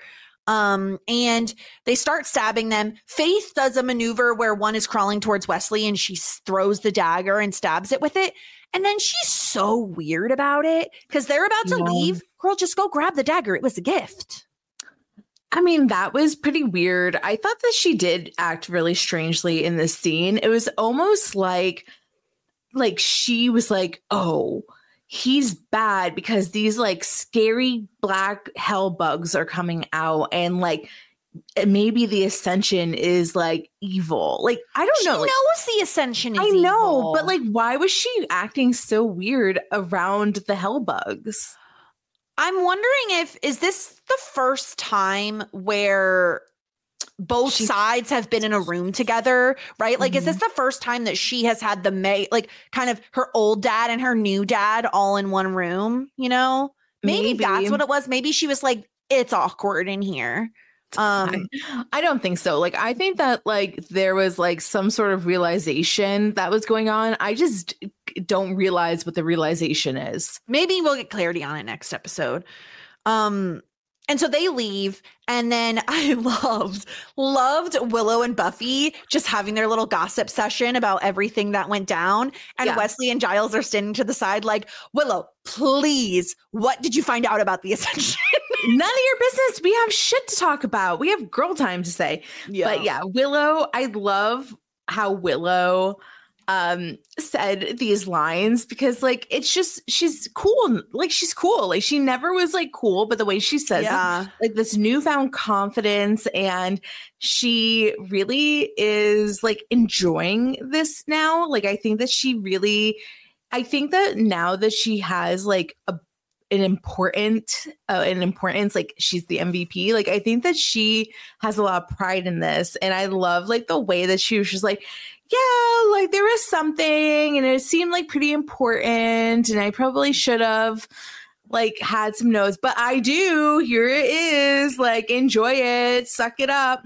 And they start stabbing them. Faith does a maneuver where one is crawling towards Wesley and she throws the dagger and stabs it with it. And then she's so weird about it because they're about to leave. Girl, just go grab the dagger. It was a gift. I mean, that was pretty weird. I thought that she did act really strangely in this scene. It was almost like she was like, oh, he's bad because these like scary black hell bugs are coming out, and like maybe the Ascension is like evil. Like, I don't know. She knows the Ascension is evil. I know, but like, why was she acting so weird around the hell bugs? I'm wondering is this the first time where both sides have been in a room together, right? Like, is this the first time that she has had like kind of her old dad and her new dad all in one room, you know? Maybe that's what it was. Maybe she was like, it's awkward in here. I don't think so. Like, I think that like there was like some sort of realization that was going on. I just don't realize what the realization is. Maybe we'll get clarity on it next episode. And so they leave, and then I loved Willow and Buffy just having their little gossip session about everything that went down. And Wesley and Giles are standing to the side like, Willow, please, what did you find out about the Ascension? None of your business. We have shit to talk about. We have girl time to say. Yeah. But yeah, Willow, I love how Willow said these lines because like it's just she's cool. Like she's cool. Like she never was like cool, but the way she says it, like this newfound confidence, and she really is like enjoying this now. Like I think that now that she has like an importance, like she's the MVP. Like I think that she has a lot of pride in this, and I love like the way that she was just like, yeah, like there was something and it seemed like pretty important and I probably should have like had some notes, but I do. Here it is. Like, enjoy it, suck it up.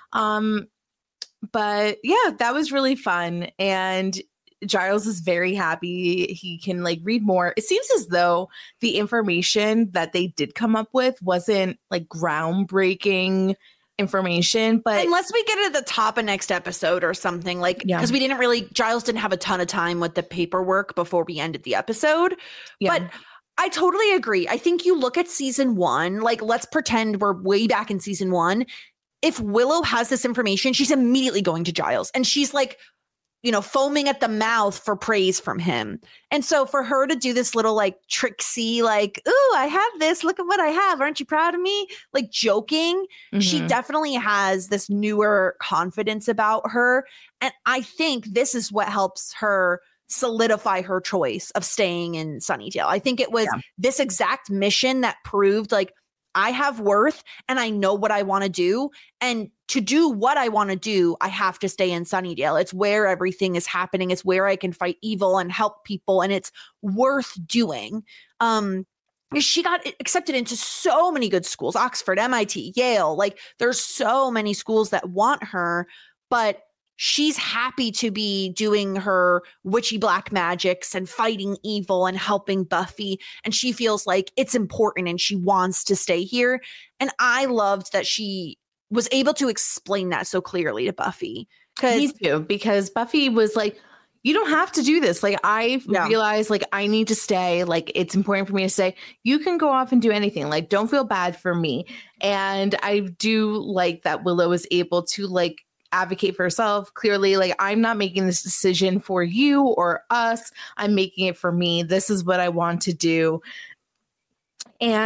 But yeah, that was really fun. And Giles is very happy. He can like read more. It seems as though the information that they did come up with wasn't like groundbreaking information, but unless we get it at the top of next episode or something, like because Giles didn't have a ton of time with the paperwork before we ended the episode. But I totally agree. I think you look at season 1, like let's pretend we're way back in season 1. If Willow has this information, she's immediately going to Giles and she's like, you know, foaming at the mouth for praise from him. And so for her to do this little like tricksy, like, ooh, I have this, look at what I have. Aren't you proud of me? Like joking. She definitely has this newer confidence about her. And I think this is what helps her solidify her choice of staying in Sunnydale. I think it was this exact mission that proved like, I have worth and I know what I want to do. And to do what I want to do, I have to stay in Sunnydale. It's where everything is happening. It's where I can fight evil and help people. And it's worth doing. She got accepted into so many good schools, Oxford, MIT, Yale. Like there's so many schools that want her, but she's happy to be doing her witchy black magics and fighting evil and helping Buffy. And she feels like it's important and she wants to stay here. And I loved that she was able to explain that so clearly to Buffy. Me too, because Buffy was like, you don't have to do this. Like, I realized like I need to stay. Like, it's important for me to stay. You can go off and do anything. Like, don't feel bad for me. And I do like that Willow is able to like advocate for herself. Clearly, like, I'm not making this decision for you or us. I'm making it for me. This is what I want to do. And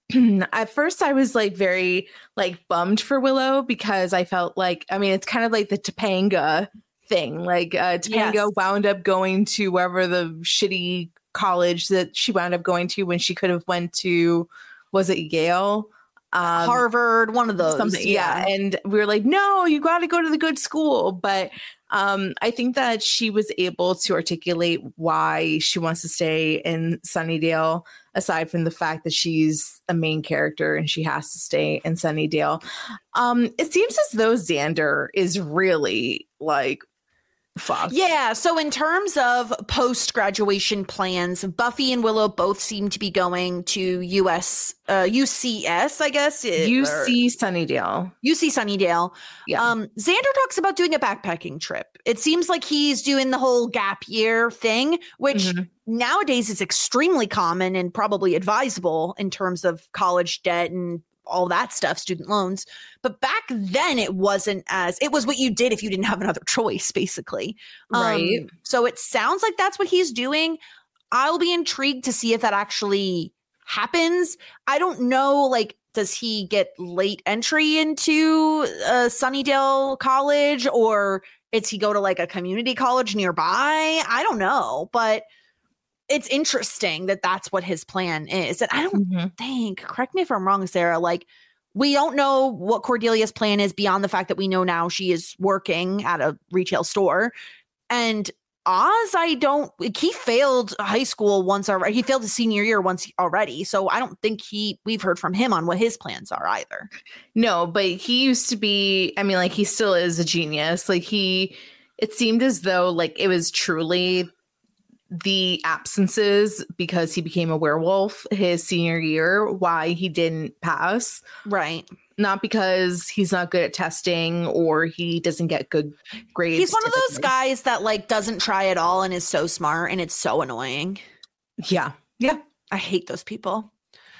at first I was like very like bummed for Willow because I felt like, I mean, it's kind of like the Topanga thing. Like Topanga wound up going to wherever the shitty college that she wound up going to when she could have went to, was it Yale? Harvard, one of those. Something, yeah. And we were like, no, you got to go to the good school. But I think that she was able to articulate why she wants to stay in Sunnydale, aside from the fact that she's a main character and she has to stay in Sunnydale. It seems as though Xander is really like, fuck. Yeah. So in terms of post-graduation plans, Buffy and Willow both seem to be going to UCS, I guess. UC Sunnydale. UC Sunnydale. Yeah. Xander talks about doing a backpacking trip. It seems like he's doing the whole gap year thing, which nowadays is extremely common and probably advisable in terms of college debt and all that stuff, student loans. But back then it was what you did if you didn't have another choice, basically. Right. So it sounds like that's what he's doing. I'll be intrigued to see if that actually happens. I don't know, like, does he get late entry into Sunnydale College, or does he go to like a community college nearby? I don't know, but it's interesting that that's what his plan is. And I don't think, correct me if I'm wrong, Sarah, like, we don't know what Cordelia's plan is beyond the fact that we know now she is working at a retail store. And Oz, he failed high school once already. He failed his senior year once already. So I don't think we've heard from him on what his plans are either. No, but he used to be, I mean, like, he still is a genius. Like, it seemed as though like it was truly the absences because he became a werewolf his senior year why he didn't pass. Right. Not because he's not good at testing or he doesn't get good grades. He's one of those guys that like doesn't try at all and is so smart, and it's so annoying. Yeah. I hate those people.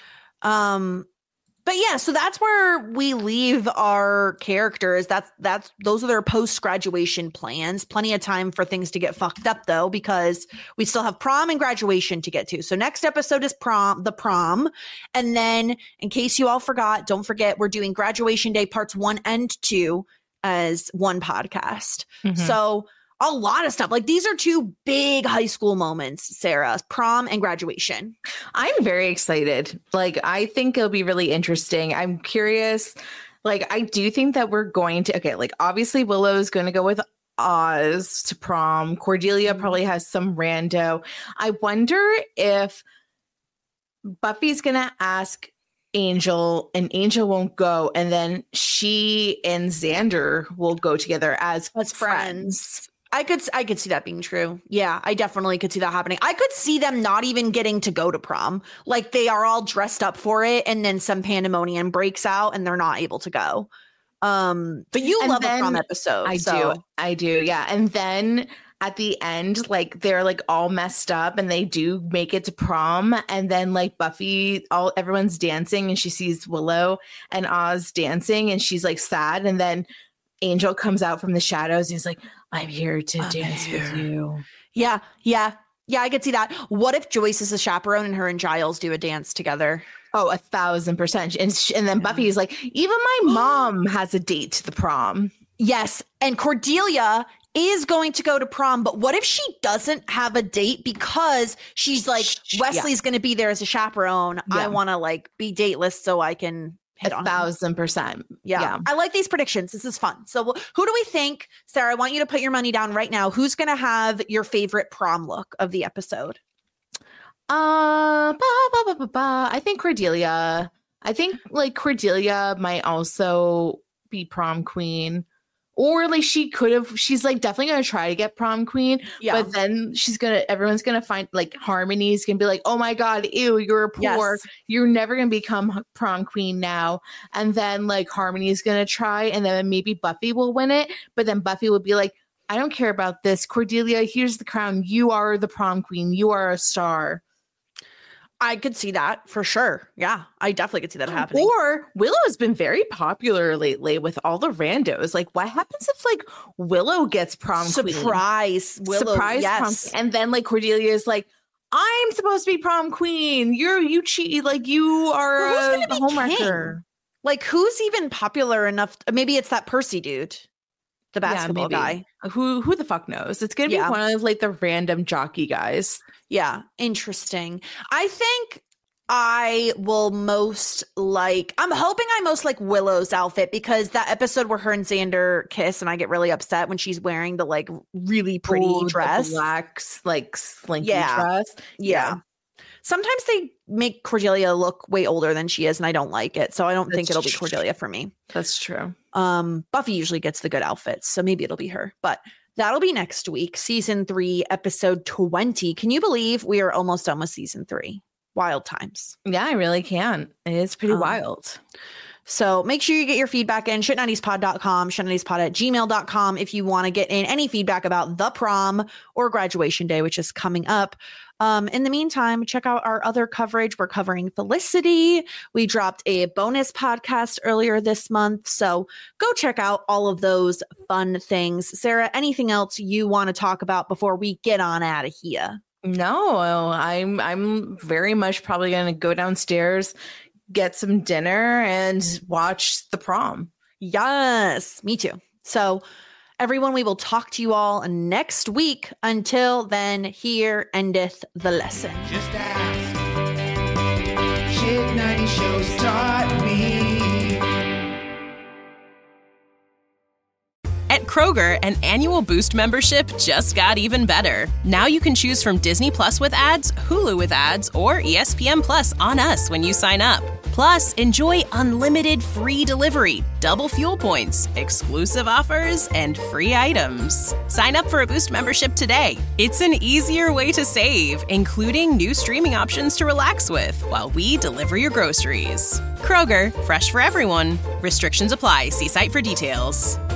But yeah, so that's where we leave our characters. Those are their post-graduation plans. Plenty of time for things to get fucked up though, because we still have prom and graduation to get to. So next episode is the prom. And then in case you all forgot, don't forget we're doing graduation day parts 1 and 2 as one podcast. So a lot of stuff. Like, these are 2 big high school moments, Sarah, prom and graduation. I'm very excited. Like, I think it'll be really interesting. I'm curious. Like, I do think that we're going to, okay, like, obviously Willow's going to go with Oz to prom. Cordelia probably has some rando. I wonder if Buffy's going to ask Angel and Angel won't go. And then she and Xander will go together as friends. I could see that being true. Yeah, I definitely could see that happening. I could see them not even getting to go to prom. Like, they are all dressed up for it, and then some pandemonium breaks out and they're not able to go. But you love a prom episode. I do. Yeah. And then at the end, like, they're like all messed up and they do make it to prom. And then like Buffy, everyone's dancing and she sees Willow and Oz dancing and she's like sad. And then Angel comes out from the shadows and he's like, I'm here to dance with you. Yeah, I could see that. What if Joyce is a chaperone and her and Giles do a dance together? Oh, 1,000%. And then Buffy is like, even my mom has a date to the prom. Yes. And Cordelia is going to go to prom, but what if she doesn't have a date because she's like, Wesley's going to be there as a chaperone. Yeah. I want to like be dateless so I can hit on 1,000%. Yeah. I like these predictions. This is fun. So who do we think, Sarah, I want you to put your money down right now. Who's going to have your favorite prom look of the episode? I think Cordelia. I think like Cordelia might also be prom queen. Or like she's like definitely going to try to get prom queen. Yeah. But then everyone's going to find like Harmony's going to be like, oh my God, ew, you're poor. Yes. You're never going to become prom queen now. And then like Harmony's going to try and then maybe Buffy will win it. But then Buffy will be like, I don't care about this. Cordelia, here's the crown. You are the prom queen. You are a star. I could see that for sure. Yeah, I definitely could see that happening. Or Willow has been very popular lately with all the randos. Like, what happens if like Willow gets prom queen? Surprise Willow, yes. Prom, and then like Cordelia is like, I'm supposed to be prom queen. You cheat, like you are Who's a gonna be homewrecker. king? Like, who's even popular enough? Maybe it's that Percy dude, the basketball guy. Who the fuck knows? It's gonna be one of like the random jockey guys. Yeah, interesting. I think I will most like, I'm hoping I most like Willow's outfit, because that episode where her and Xander kiss and I get really upset when she's wearing the like really pretty dress. The black, like slinky dress. Yeah. Sometimes they make Cordelia look way older than she is, and I don't like it. So I don't think it'll be Cordelia for me. That's true. Buffy usually gets the good outfits, so maybe it'll be her. But that'll be next week, season 3, episode 20. Can you believe we are almost done with season 3? Wild times. Yeah, I really can. It is pretty wild. So make sure you get your feedback in shit90spod.com, shit90spod@gmail.com if you want to get in any feedback about the prom or graduation day, which is coming up. In the meantime, check out our other coverage. We're covering Felicity. We dropped a bonus podcast earlier this month. So go check out all of those fun things. Sarah, anything else you want to talk about before we get on out of here? No, I'm very much probably going to go downstairs, get some dinner, and watch the prom. Yes, me too. So everyone, we will talk to you all next week. Until then, here endeth the lesson. Just ask. Shit 90 shows taught me. At Kroger, an annual Boost membership just got even better. Now you can choose from Disney Plus with ads, Hulu with ads, or ESPN Plus on us when you sign up. Plus, enjoy unlimited free delivery, double fuel points, exclusive offers, and free items. Sign up for a Boost membership today. It's an easier way to save, including new streaming options to relax with while we deliver your groceries. Kroger, fresh for everyone. Restrictions apply. See site for details.